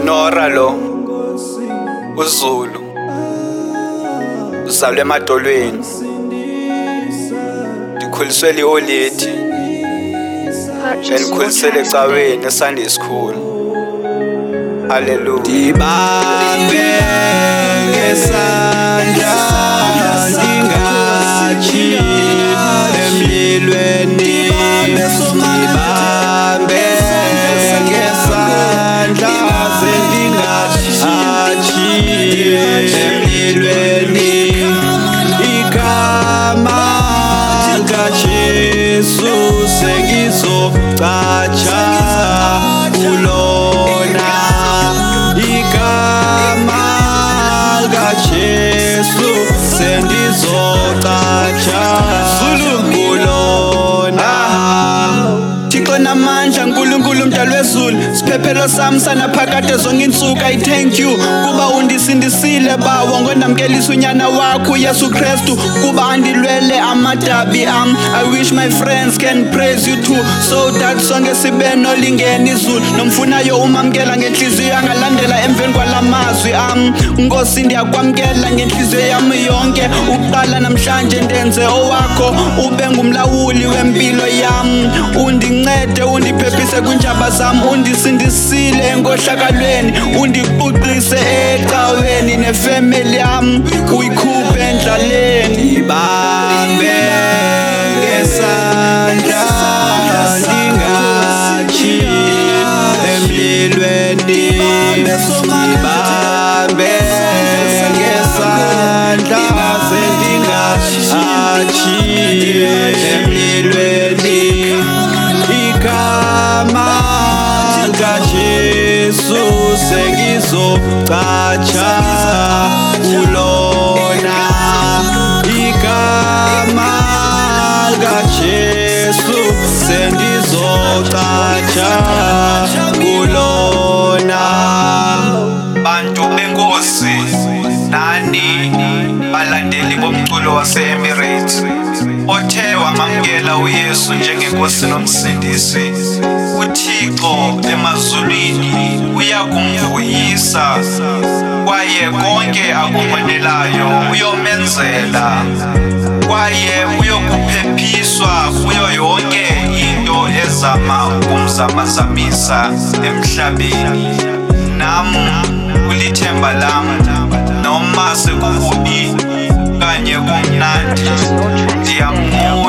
Nora lo uZulu uzalwe emadolweni ndikhuliswe liholidi ndikhulisele ecaweni eSunday School. Hallelujah. Dibambe ngesandla ndingachi emlilweni, dibambe ngesandla ndingachi emlilweni, igama likaJesu sengizocatsha kulona, igama likaJesu sengizocatsha kulona. Thixo namandla, Nkulunkulu mdali wezulu, siphephelo sami sanaphakade zonke insuku. I thank you kuba undisindisile bawo ngonamkelisa unyana wakho Yesu Kristu, kuba andilwele amadabi am. I wish my friends can praise you too, so that sonke sibe nolingena izulu, nomfunayo umamkela ngenhliziyo yangalandela emveni kwalamazwi am. Nkosi ndiyakwamkela ngenhliziyo yami yonke, uqala namhlanje ndenze owakho, ube ngumlawuli wempilo yami. Undincede undiphephise kwinjaba zami, undisindisile enkohlakalweni, undiquqise ecaweni, nefamily yami uyikhuphe endlaleni. Dibambe ngesandla ndingachi emlilweni, dibambe ngesandla ndingachi emlilweni, igama likaJesu sengizocatsha kulona, igama likaJesu sengizocatsha kulona. Bantu benkosi nani balandeli bomculo wase-Emirates othe wamamkela uYesu njengenkosi nomsindisi, uThixo emazulwini uyakumvuyisa kwaye konke akunqwenelayo uyomenzela, kwaye uyokuphephiswa kuyo yonke into ezama ukumzamazamisa emhlabeni. Nam ulithemba lam, noma sekukubi kanye kumnandi, ndiyamuya